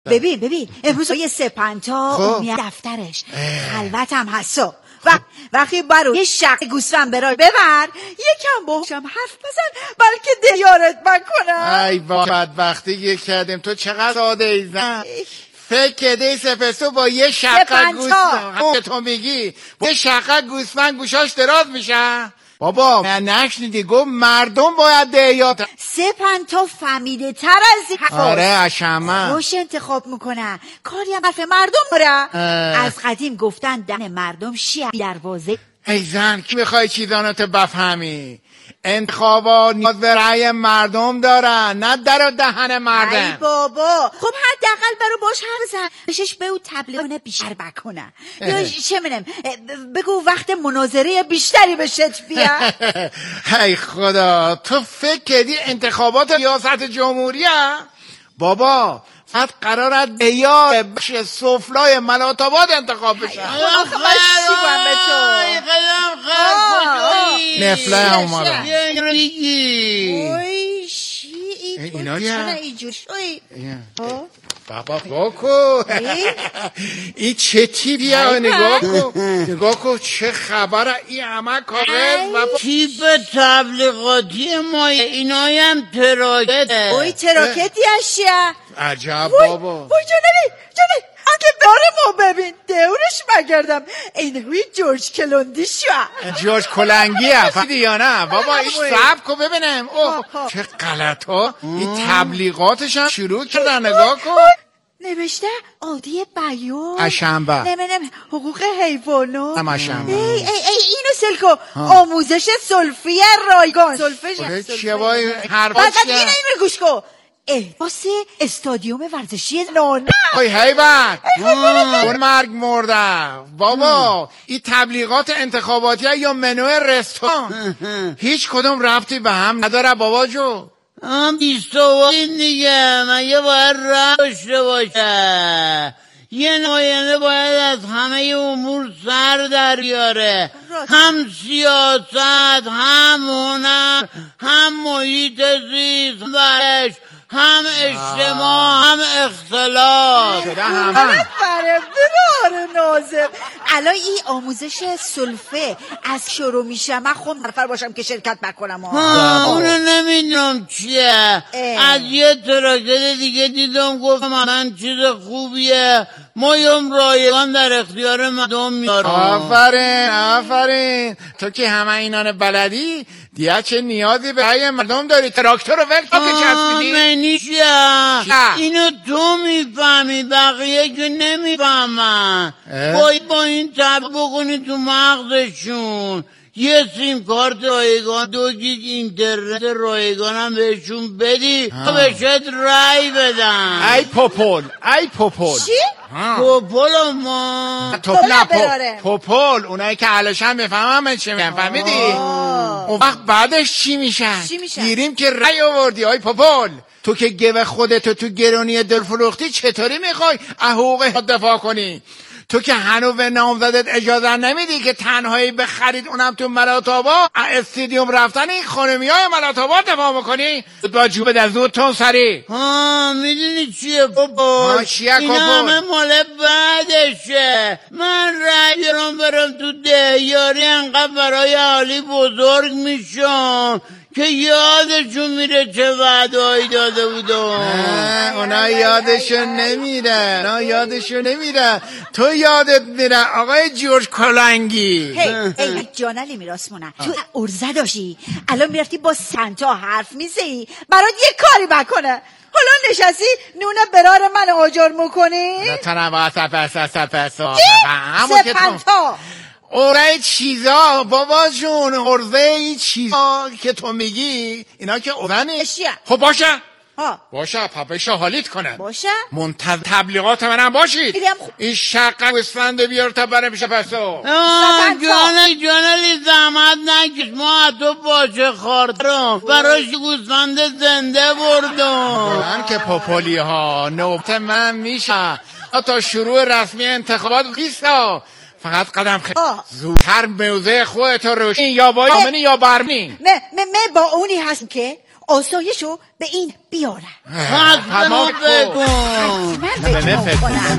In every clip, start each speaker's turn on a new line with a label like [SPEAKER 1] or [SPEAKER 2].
[SPEAKER 1] ببین امروز یه سپنتا اومیه دفترش خلوت هم هستو وقتی برو یه شق گوسفند برای ببر یکم باهاشم حرف بزن بلکه دیارت بکنم.
[SPEAKER 2] ای با بدبختی یک کردیم. تو چقدر ساده ای زن. فکر کردی سپستو با یه شقه گوسفند تو میگی یه شقه گوسفند گوشاش دراز میشه؟ بابا نشنیدی گفت مردم باید دیات.
[SPEAKER 1] سپنتا فهمیده تر از این.
[SPEAKER 2] آره اشمه
[SPEAKER 1] روش انتخاب میکنه کاری هم حرف مردم داره. از قدیم گفتن دهن مردم شیعه دروازه.
[SPEAKER 2] ای زن کی میخوای چیزاناتو بفهمی؟ انتخابات نیاز به رأی مردم دارن نه در و دهن مردم.
[SPEAKER 1] ای بابا خب حداقل برو باش حرف زن بشش به او تبلیغ بیشتر بکنه یا چه منم بگو وقت مناظره بیشتری بشت بیا.
[SPEAKER 2] ای خدا تو فکر کردی انتخابات ریاست جمهوریه؟ بابا فقط قرارت بیار بخش سفلای ملاتاباد انتخاب بشه. نفله هم اومده اینا بابا باکو این چه تیپیه؟ نگاه کن چه خبره این همه کاغذ.
[SPEAKER 3] تیپ تبلیغاتی ما اینایی هم تراکته.
[SPEAKER 1] اوی تراکتی هشیه
[SPEAKER 2] عجب بابا.
[SPEAKER 1] وای جانلی اگه داره ما ببین دورش بگردم اینوی جورج کلوندی شو.
[SPEAKER 2] جورج کلنگیه فهمیدی یا نه؟ بابا این سب کن ببینم. چه غلط ها این تبلیغاتش هم شروع کردن. نگاه کن
[SPEAKER 1] نوشته عادی بیان
[SPEAKER 2] اشنبه
[SPEAKER 1] نمیدونم حقوق حیوانات
[SPEAKER 2] هم اشنبه.
[SPEAKER 1] اینو سلکو آموزش سلفی رایگان سلفش
[SPEAKER 2] چیه بای حرفا
[SPEAKER 1] فقط اینو گوش کن احساس استادیوم ورزشی نانه.
[SPEAKER 2] اوی حیبت اون مرگ مرده. بابا این تبلیغات انتخاباتی یا منو رستوران هیچ کدوم ربطی به هم نداره بابا جو.
[SPEAKER 3] بیستوادین دیگه مگه باید راه داشته باشه؟ یه نماینده باید از همه امور سر در بیاره، هم سیاست، هم هنر، هم محیط زیست، ورش، هم اجتماع، هم اختلاط.
[SPEAKER 1] فرمدار ناظر الان این آموزش سلفه از شروع میشه. من خود نفر باشم که شرکت بکنم.
[SPEAKER 3] اونو نمیدونم چیه. از یه تراکت دیگه دیدم گفت من چیز خوبیه مایم رایگان در اختیار مردم میارم.
[SPEAKER 2] آفرین تو که همه اینان بلدی دیگه چه نیازی به رای مردم داری؟ تراکتور رو ول تا که چسبیدی؟
[SPEAKER 3] منی چیه؟ اینو تو میفهمی بقیه که نمیفهمن. باید با این تب بکنی تو مغزشون. یه سیم کارت رایگان 2 گیگ اینترنت رایگان هم بهشون بدی تا بهشت رای بدن.
[SPEAKER 2] ای پوپول
[SPEAKER 1] چی؟
[SPEAKER 3] پوپول ما
[SPEAKER 2] پوپول اونایی که علشن میفهمم چه میگن فهمیدی؟ اون وقت بعدش چی میشن؟ گیریم که رای آوردی. ای پوپول تو که گوه خودتو تو گرونی دلفروختی چطوری میخوای حقوقت دفاع کنی؟ تو که هنو به نامزدت اجازه نمیدی که تنهایی بخرید اونم تو ملاتابا استادیوم رفتن این خانمی های ملاتابا دفاع میکنی؟ با جوبه در زود تون سری.
[SPEAKER 3] میدونی چیه بابا؟ این همه مال بعدشه. من رای بیارم برم تو دهیاری انقدر برای حالی بزرگ میشم که یادشون میره چه وعده‌ای داده بودم.
[SPEAKER 2] اونا یادشون نمیره تو یادت میره آقای جورج کلنگی.
[SPEAKER 1] هی جانلی میراسمونه تو ارزه داشتی الان میرفتی با سنتا حرف میزی برات یه کاری بکنه. حالا نشستی نون برار من آجر میکنی؟
[SPEAKER 2] تنوع سپسا
[SPEAKER 1] سپنتا
[SPEAKER 2] اوره چیزا بابا جون ارزه این چیزا که تو میگی اینا که ارزه خب باشه پاپشا حالیت کنن
[SPEAKER 1] باشه
[SPEAKER 2] منتظر تبلیغات منم باشید. این شقه گوسفند بیار تا بره میشه پسو.
[SPEAKER 3] جانلی زحمت نکش ما تو باشه خاردارم براش گوسفند زنده بردم.
[SPEAKER 2] من که پاپولی ها نوبت من میشه تا شروع رسمی انتخابات بیستا فقط قدم زودتر موضع خودت روشن یا با آمنی یا برمی.
[SPEAKER 1] با اونی هست که آسایشو به این بیارن.
[SPEAKER 3] حتما بکن
[SPEAKER 2] همه فکر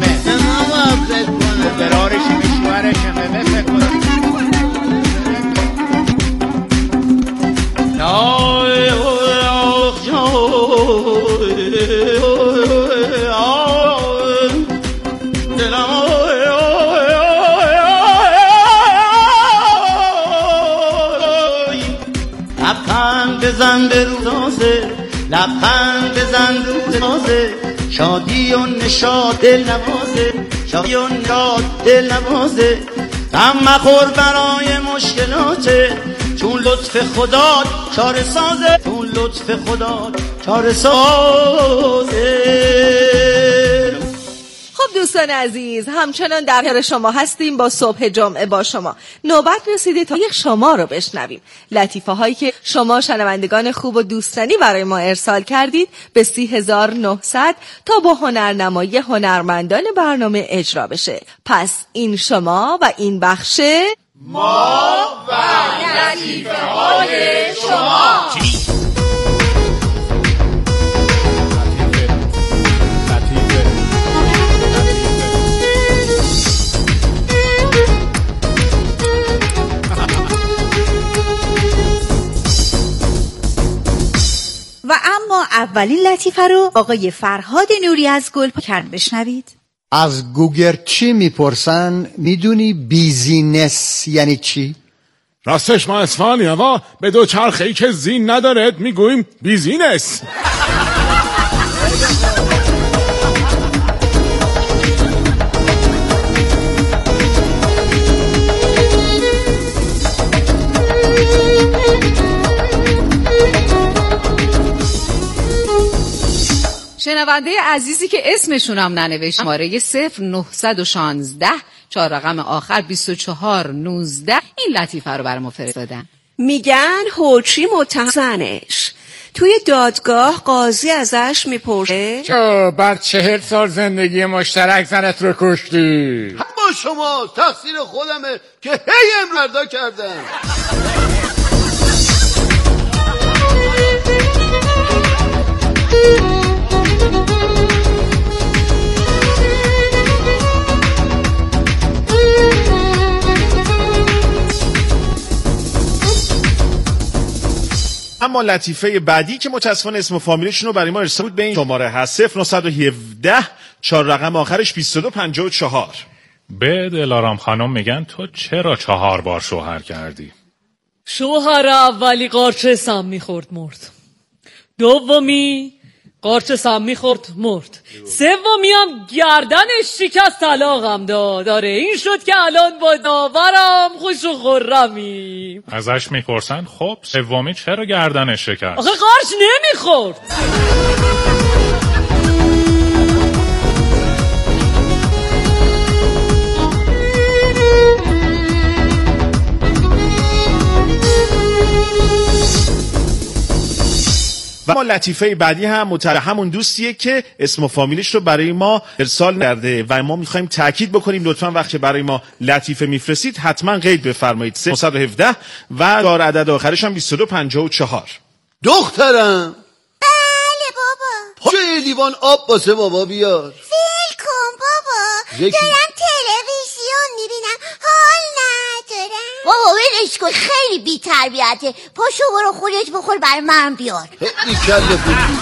[SPEAKER 2] کنم برارش میشوارش همه فکر کنم.
[SPEAKER 4] لبخند بزن به روزازه، لبخند بزن روزازه، شادی و نشاط دل نوازه، شادی و نشاط دل نوازه. غم مخور برای مشکلاته، چون لطف خدا چاره سازه، چون لطف خدا چاره سازه.
[SPEAKER 5] خب دوستان عزیز، همچنان در خدمت شما هستیم با صبح جمعه با شما. نوبت رسیده تا یک شما رو بشنویم. لطیفه هایی که شما شنوندگان خوب و دوستانی برای ما ارسال کردید به 3900 تا با هنرنمایی هنرمندان برنامه اجرا بشه. پس این شما و این بخش
[SPEAKER 2] ما و لطیفه های شما.
[SPEAKER 1] و اما اولین لطیفه رو آقای فرهاد نوری از گلپایگان بشنوید.
[SPEAKER 6] از گوگر چی میپرسن؟ میدونی بیزینس یعنی چی؟
[SPEAKER 7] راستش ما اصفهانی هوا به دو چرخه‌ای که زین ندارد میگوییم بیزینس.
[SPEAKER 8] شنونده عزیزی که اسمشونم ننوشت شماره 0916 4 رقم آخر 2419 این لطیفه رو برام فرستادن.
[SPEAKER 9] میگن هوچی متهمش توی دادگاه قاضی ازش میپرسه
[SPEAKER 2] چرا بعد 40 سال زندگی مشترک زنت رو کشتی؟
[SPEAKER 10] با شما تقصیر خودمه که هی امردا کردم.
[SPEAKER 11] اما لطیفه بعدی که متاسفانه اسم و فامیلشون رو برای ما ارسال بود به این شماره هست 0917 4 رقم آخرش 2254.
[SPEAKER 12] به دلارام خانم میگن تو چرا 4 بار شوهر کردی؟
[SPEAKER 13] شوهر اولی قارچ سم میخورد مرد، دومی قارچ سم میخورد مرد، سومی هم گردنش شکست طلاقم داد. داره این شد که الان با داورم خوش و خرمیم.
[SPEAKER 12] ازش میپرسن خب سومی چرا گردنش شکست؟
[SPEAKER 13] آخه قارچ نمیخورد.
[SPEAKER 11] و ما لطیفه بعدی هم همون دوستیه که اسم و فامیلش رو برای ما ارسال کرده و ما میخوایم تاکید بکنیم لطفاً وقتی برای ما لطیفه میفرستید حتما قید بفرمایید 917 و دار عدد آخرش هم 2254.
[SPEAKER 10] دخترم.
[SPEAKER 14] بله بابا.
[SPEAKER 10] پاچه لیوان آب واسه بابا بیار.
[SPEAKER 14] ول کن بابا. دارم تلویزیون میبینم حال ندارم. بابا ولش کن خیلی بی تربیته. پاشو برو خودت بخور برای من بیار.
[SPEAKER 10] خیلی کله بودی.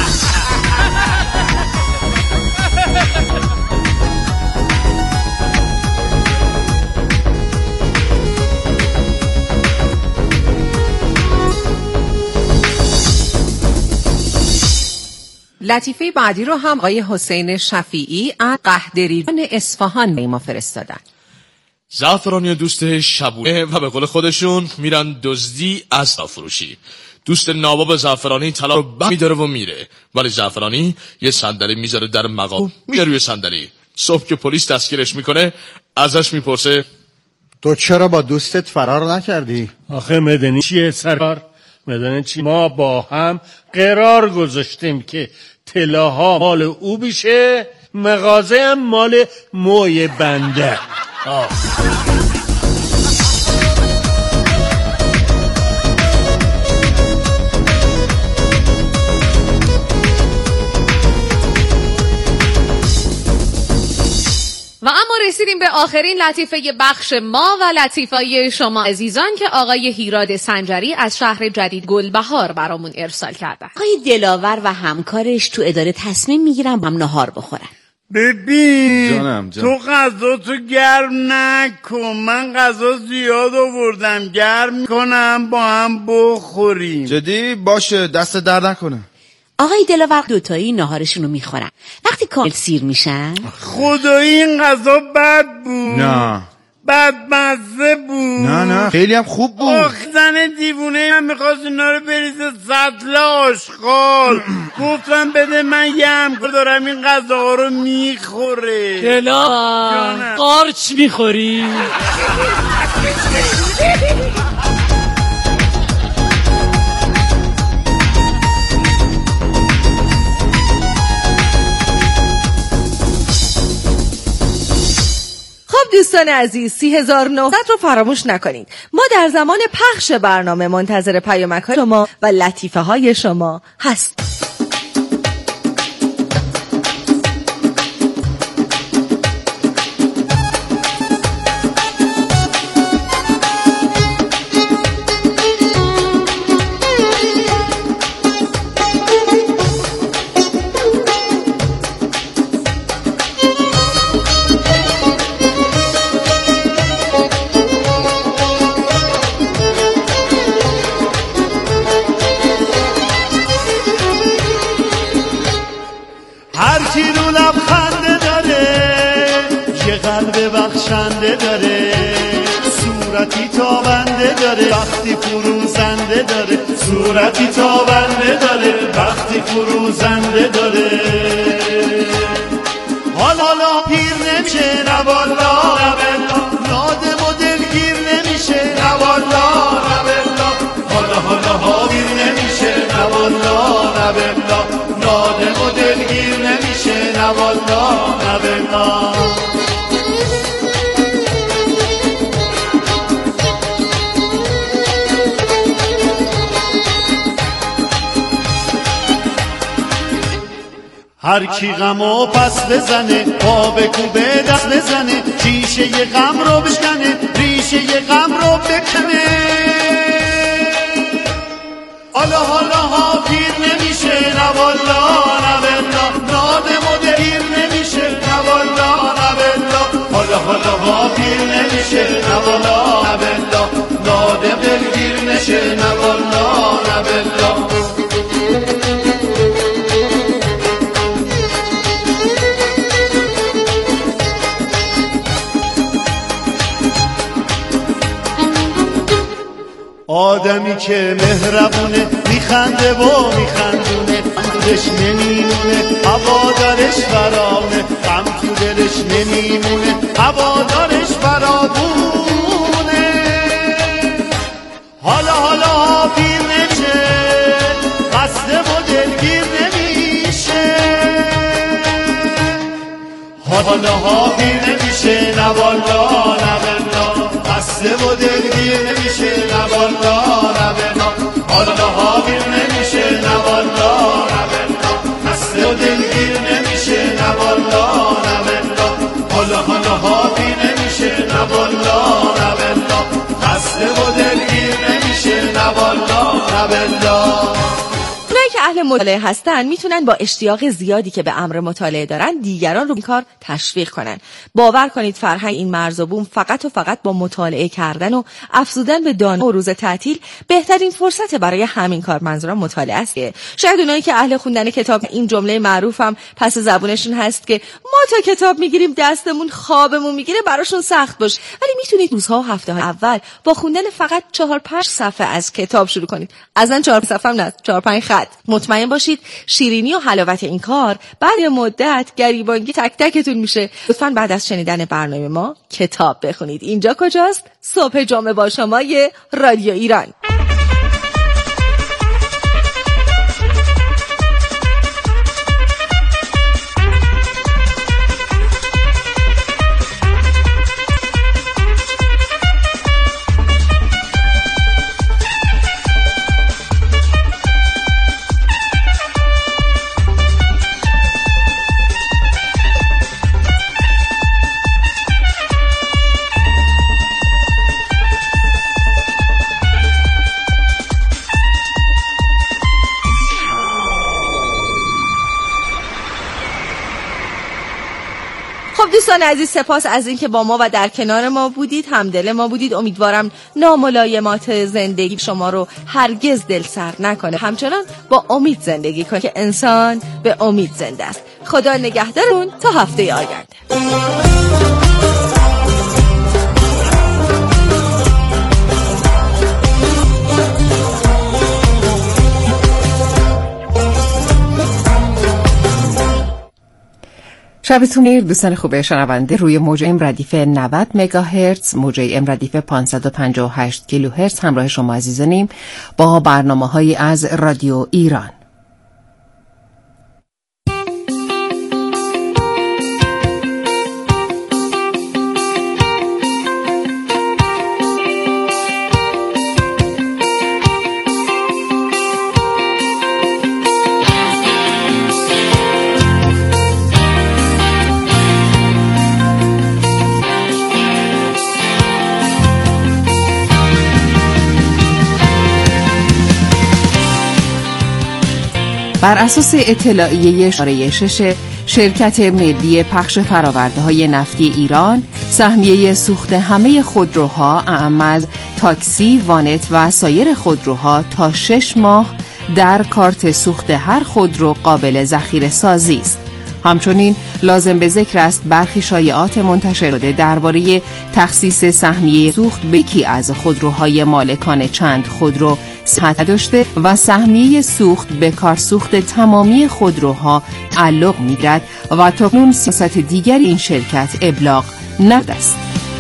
[SPEAKER 8] لطیفه بعدی رو هم آقای حسین شفیعی از قهدریان اصفهان به ما فرستادن.
[SPEAKER 15] زعفرانی دوست شبونه و به قول خودشون میرن دزدی از فروشی. دوست ناباب زعفرانی طلا رو میداره و میره، ولی زعفرانی یه صندلی میذاره در مقام، میره روی صندلی. صبح که پلیس دستگیرش میکنه ازش میپرسه
[SPEAKER 6] تو چرا با دوستت فرار نکردی؟
[SPEAKER 16] آخه مدنی چیه سرکار؟ مدنی چی؟ ما با هم قرار گذاشتیم که طلاها مال او بشه، مغازه هم مال موی بنده.
[SPEAKER 8] رسیدیم به آخرین لطیفه بخش ما و لطیفه‌های شما عزیزان که آقای هیراد سنجری از شهر جدید گلبهار برامون ارسال کردن.
[SPEAKER 9] آقای دلاور و همکارش تو اداره تصمیم میگیرن هم نهار بخورن.
[SPEAKER 3] ببین
[SPEAKER 2] جانم.
[SPEAKER 3] تو غذا تو گرم نکن، من غذا زیاد آوردم، گرم کنم با هم بخوریم.
[SPEAKER 2] جدی باشه، دست در نکنه.
[SPEAKER 9] آقای دلاور دوتایی نهارشون رو میخورن. وقتی کامل سیر میشن
[SPEAKER 3] خدایی این غذا بد بود.
[SPEAKER 2] نه
[SPEAKER 3] بدمزه بود.
[SPEAKER 2] نه خیلی هم خوب بود.
[SPEAKER 3] آخ زن دیوونه هم میخواست اینا رو بریزه سطل آشغال. گفتم بده من یه دارم این غذاها رو میخوره.
[SPEAKER 13] دلاور قارچ میخوری؟
[SPEAKER 5] دوستان عزیز 30,900 رو فراموش نکنید. ما در زمان پخش برنامه منتظر پیامک‌های شما و لطیفه های شما هستیم.
[SPEAKER 4] بخشنده داره، صورتی تابنده داره، وقتی فروزنده داره، صورتی تابنده داره، وقتی فروزنده داره. حالا پیر نمیشه نه والا نه بلا، نادم و دلگیر نمیشه نه والا نه بلا. حالا پیر نمیشه نه والا نه بلا، نادم و دلگیر نمیشه نه والا نه بلا. هر کی غمو پس بزنه، پا به کوبه دست بزنه، ریشه ی غم رو بشکنه، ریشه ی غم رو بکنه. حالا پیر نمیشه نه والا نه بلا، نادم و دلگیر نمیشه نه والا نه بلا. حالا پیر نمیشه نه والا نه بلا، نادم دلگیر نشه نه والا نه بلا. آدمی که مهربونه، میخنده و میخندونه، دلش نمیمونه هوادارش فرامه، غم تو دلش نمیمونه هوادارش فرابونه. حالا پیر نمیشه، قصد و دلگیر نمیشه. حالا پیر نمیشه نه والا نه بلا، قصد و دلگیر نمیشه نه والا نه بلا. حالا پیر نمیشه نه والا نه بلا، قصد و دلگیر نمیشه نه والا نه بلا. حالا پیر نمیشه نه والا نه بلا، قصد و دلگیر نمیشه نه والا نه بلا.
[SPEAKER 5] که اهل مطالعه هستن میتونن با اشتیاق زیادی که به امر مطالعه دارن دیگران رو این کار تشویق کنن. باور کنید فرهنگ این مرز و بوم فقط و فقط با مطالعه کردن و افزودن به دانش و روز تعطیل بهترین فرصت برای همین کار. منظورم مطالعه است. شاید اونایی که اهل خوندن کتاب این جمله معروفم پس زبونشون هست که ما تا کتاب میگیریم دستمون خوابمون میگیره براشون سخت باشه، ولی میتونید روزها و هفته‌های اول با خوندن فقط 4-5 صفحه از کتاب شروع کنید. اصلا 4 صفحه هم نه، 4-5 خط. مطمئن باشید شیرینی و حلاوت این کار بعد مدت گریبانگی تک تکتون میشه. لطفاً بعد از شنیدن برنامه ما کتاب بخونید. اینجا کجاست؟ صبح جمعه با شمای رادیو ایران. خب دوستان عزیز، سپاس از اینکه با ما و در کنار ما بودید، همدل ما بودید. امیدوارم ناملایمات زندگی شما رو هرگز دل سرد نکنه، همچنان با امید زندگی کنید که انسان به امید زنده است. خدا نگهدارتون تا هفته آینده.
[SPEAKER 17] شبتون بخیر دوستان خوب شنونده. روی موج ام ردیف 90 مگاهرتز، موج ام ردیف 558 کیلوهرتز همراه شما عزیزانیم با برنامه‌هایی از رادیو ایران. بر اساس اطلاعیه شماره 6 شرکت ملی پخش فرآورده‌های نفتی ایران، سهمیه سوخت همه خودروها اعم از تاکسی، وانت و سایر خودروها تا 6 ماه در کارت سوخت هر خودرو قابل ذخیره سازی است. همچنین لازم به ذکر است برخی شایعات منتشر شده درباره تخصیص سهمیه سوخت به یکی از خودروهای مالکان چند خودرو صحت داشته و سهمیه سوخت به کارسوخت تمامی خودروها تعلق می‌گیرد و تاکنون سیاست دیگری این شرکت ابلاغ نشده است.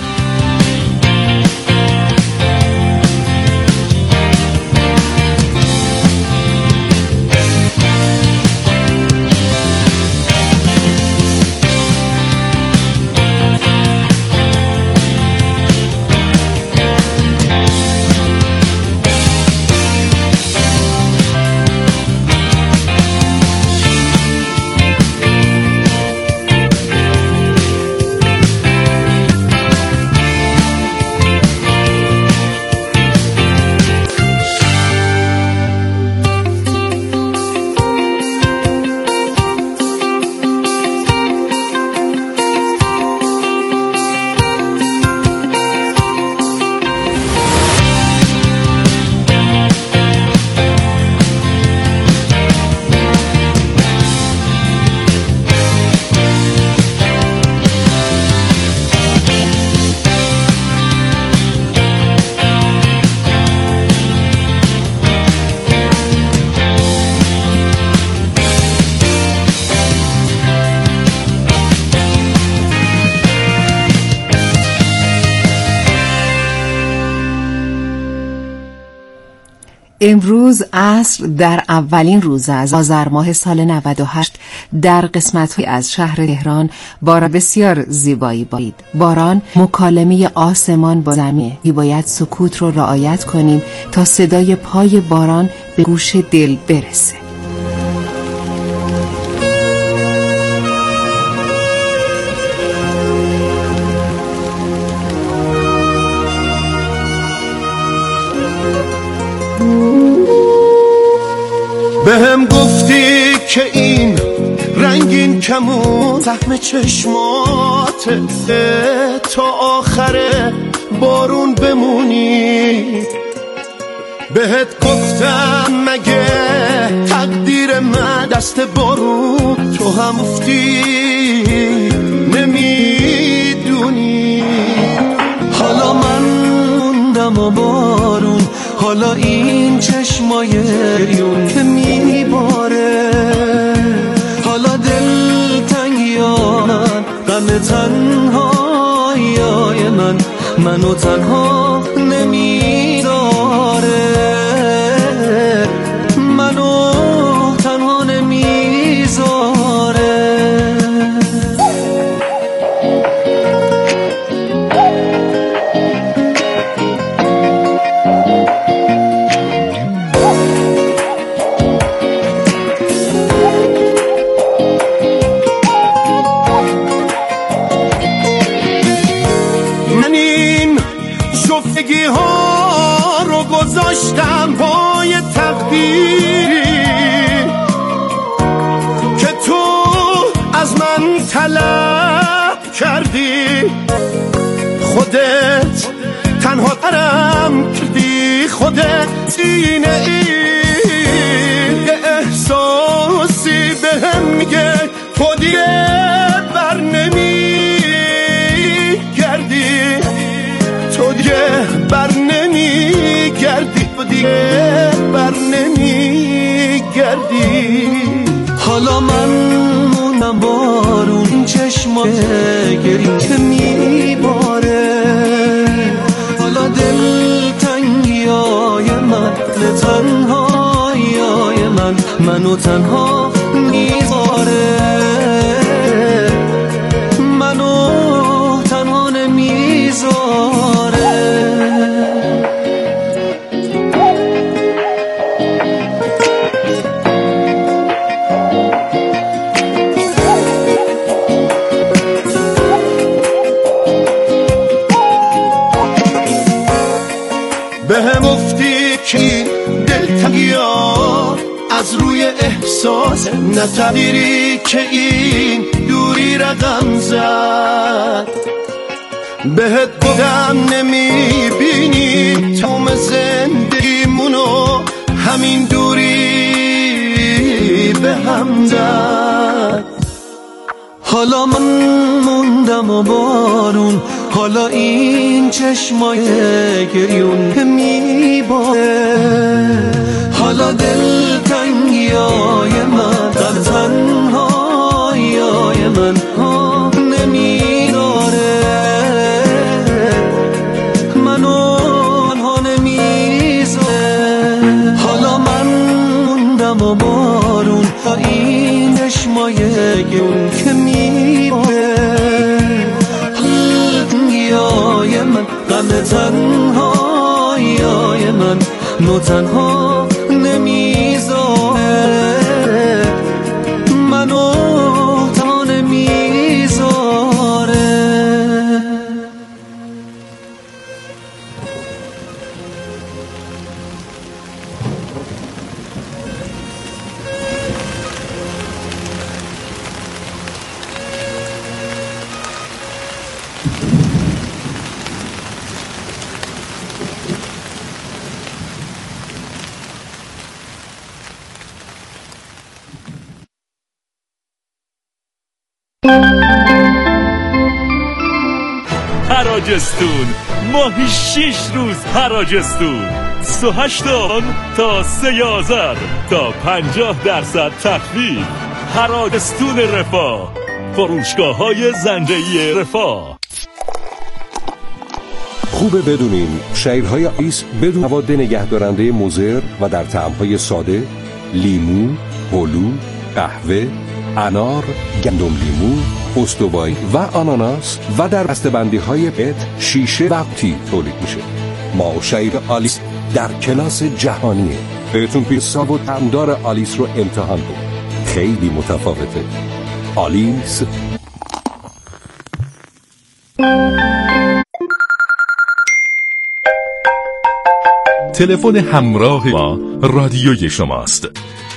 [SPEAKER 17] امروز عصر در اولین روز از آذر ماه سال 98 در قسمت‌های از شهر تهران باران بسیار زیبایی بارید. باران مکالمه آسمان با زمین. باید سکوت رو رعایت کنیم تا صدای پای باران به گوش دل برسه.
[SPEAKER 18] بهم گفتی که این رنگین کمون زخم چشماته تا آخر بارون بمونی. بهت گفتم مگه تقدیر من دست بارون تو هم افتی نمیدونی. حالا من موندم و بارون، حالا این چشمای ریون که میباره، حالا دل تنگیان غم تنهایی منو تنها نمیداره، منو تنها نمیذاره. گذاشتم پای تقدیری که تو از من طلب کردی، خودت تنها ترم کردی، خودت سینه ای یه احساسی بهم میگه تو دیگه بر نمی گردی، تو دیگه بر نمی گردی، تو دیگه بر نمی گردی. حالا من موندم بارون چشمای گرین که میباره، حالا دل تنگیای من تنهایای منو تنها میذاره، منو تنها نمیذاره. بهم گفتی که دلتنگی‌ها از روی احساس نتدیری که این دوری رقم زد، بهت گفتم نمیبینی تمام زندگیمونو همین دوری به هم زد. حالا من موندم و بارون، حالا این چشمای گریون که میباره، حالا دل تنگیای من در تنهایای من ها نمیداره، منو تنها نمیذاره. حالا من موندم و بارون، تا این چشمای گریون که میباره، تنهایای من غم تنهایای من نو تنها نمیذاره، منو تنها نمیذاره.
[SPEAKER 19] حراجستون، ماهی 6 روز حراجستون، 28 آن تا 3 آذر تا 50% تخفیف. حراجستون رفاه، فروشگاه‌های زنجیره رفاه.
[SPEAKER 20] خوبه بدونین شیرهای آلیس بدون مواد نگهدارنده مضر و در طعم‌های ساده، لیمو، هلو، قهوه، انار، گندم لیمو، استوایی و آناناس و در بسته‌بندی‌های پت، شیشه و قطی تولید میشه. ما شیر آلیس در کلاس جهانیه. بهتون پیتزا و طعمدار آلیس رو امتحان کنید. خیلی متفاوته. آلیس.
[SPEAKER 21] تلفن همراه ما رادیوی شماست.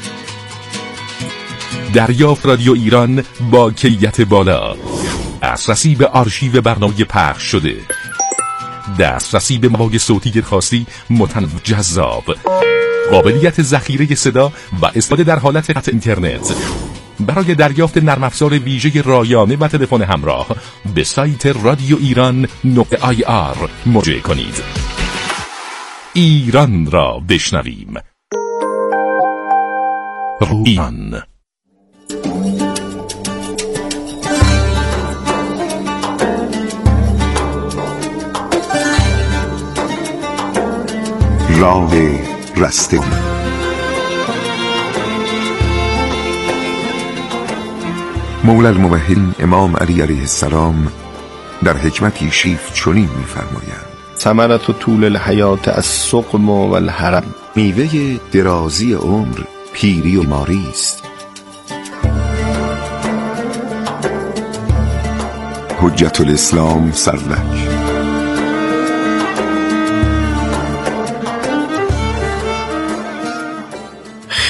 [SPEAKER 21] دریافت رادیو ایران با کیفیت بالا، دسترسی به آرشیو برنامه پخش شده، دسترسی به مواد صوتی خاصی متنوع جذاب، قابلیت ذخیره صدا و استفاده در حالت قطع اینترنت. برای دریافت نرم افزار ویژه رایانه و تلفن همراه به سایت رادیو ایران .ir مراجعه کنید. ایران را بشنویم. ایران.
[SPEAKER 22] راه رستگاری. مولا الموحدین امام علی علیه السلام در حکمتی شیف چنین می‌فرمایند: ثمرة طول الحیات السقم و الهرم. میوه درازی عمر پیری و بیماری است. حجت الاسلام سرلک.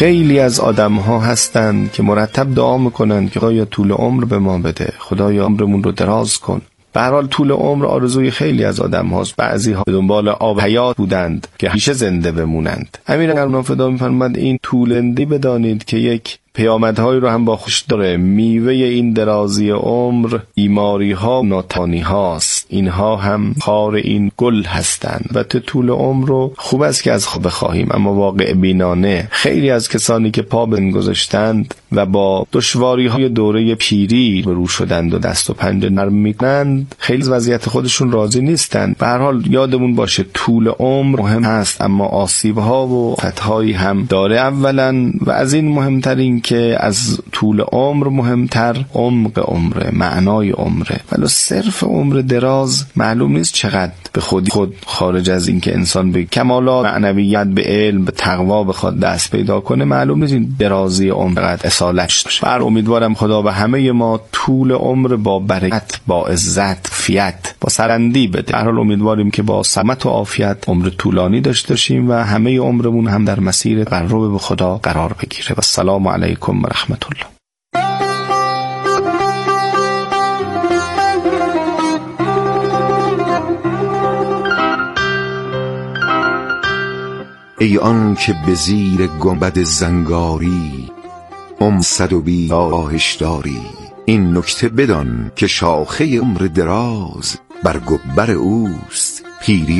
[SPEAKER 22] خیلی از آدم ها هستند که مرتب دعا میکنند که خدایا طول عمر به ما بده، خدایا عمرمون رو دراز کن. به هر حال طول عمر آرزوی خیلی از آدم هاست. بعضی ها به دنبال آب حیات بودند که همیشه زنده بمونند. امیر قلبنا فدا می‌فرماد این طول زندگی بدانید که یک پیامدهایی رو هم با خوش داره. میوه این درازی عمر بیماری ها، ناتوانی هاست. اینها هم خار این گل هستند. و طول عمر رو خوب است که از خود بخواهیم، اما واقع بینانه خیلی از کسانی که پا به گذاشتند و با دشواری های دوره پیری برو شدند و دست و پنجه نرم میکنند، خیلی از وضعیت خودشون راضی نیستند. به هر حال یادمون باشه طول عمر مهم هست، اما آسیب ها و فتحایی هم داره اولا، و از این مهمترین که از طول عمر مهمتر عمق عمره، معنای عمره. ولی صرف عمر دراز معلوم نیست چقدر به خود خارج از این که انسان به کمالات معنویت، به علم، به تقوا بخواد دست پیدا کنه، معلوم نیست این درازی عمر قد اصالتش باشه. بر امیدوارم خدا به همه ما طول عمر با برکت، با عزت، عافیت، با سرندی بده. هر حال امیدواریم که با سلامت و عافیت عمر طولانی داشته باشیم و همه عمرمون هم در مسیر قرب به خدا قرار بگیره. و السلام علیکم و رحمت الله. ای آن که به زیر گنبد زنگاری 120 آهش داری، این نکته بدان که شاخه عمر دراز بر گبر اوست پیری